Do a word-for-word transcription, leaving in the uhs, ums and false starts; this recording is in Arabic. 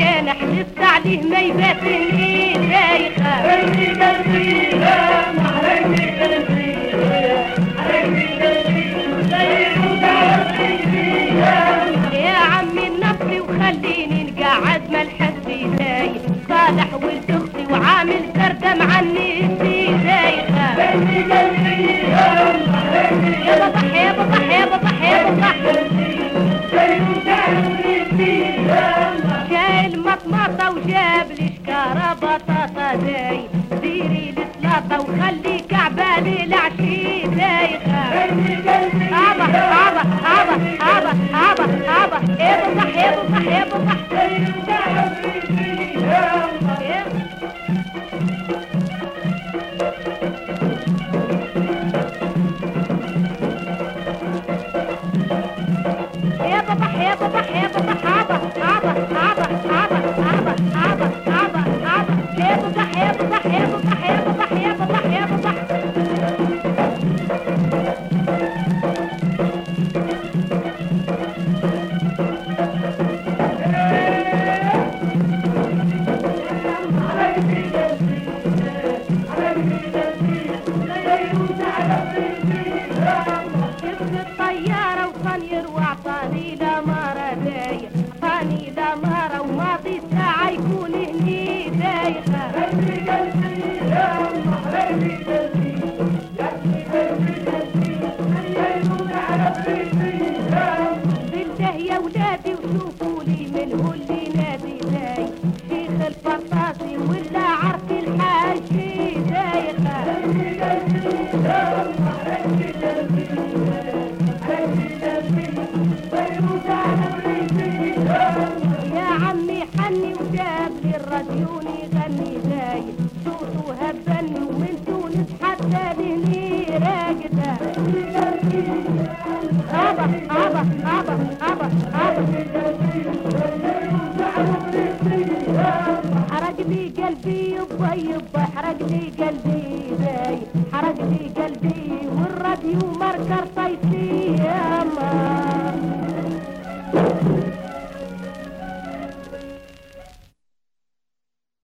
كان حلفت عليه ما يباتني دايخة. قلبي قلبي يا محرقني قلبي حرقني قلبي زي وتعبني يا عمي نفسي وخليني نقعد ملحق بيداي صالح ولد اختي وعامل سردة معني دايخة. قلبي قلبي يا محرقني يا بطح يا بطح يا بطح يا بطح زي وتعبني شايل مطمطة وجاب لي شكارة بطاطا داي ديري السلاطة وخلي كعبالي العشي دايخة. قلبي قلبي ابا ابا ابا ابا ابا ابا يا بطح يا بطح يا بطح زي وتعبني يا يا بطح يا بطح يا بطح ابا ابا ابا ابا ابا ابا ابا ابا يا بطح يا بطح يا بطح يا بطح يا بطح يا بطح جبت الطيارة وطنير واعطاني لمارة داي اعطاني لمارة وماضي ساعة يكون هني دايخة. قلبي قلبي يا محرقني قلبي قلبي قلبي زي وتعبني بالله يا ولادي وشوفوا لي من هو اللي نادي داي شيخ الفطاطي ولا عرف الحاجي دايخة. قلبي قلبي يا محرقني قلبي قلبي قلبي زي وتعبني يا عمي حني وجاب لي الراديون يغني داي صوته هبني ومن تونس حتى لهني راقدة. ابا ابا ابا ابا ابا حرق لي قلبي يبا يبا حرق لي قلبي داي حرق لي قلبي والراديو مركر طيب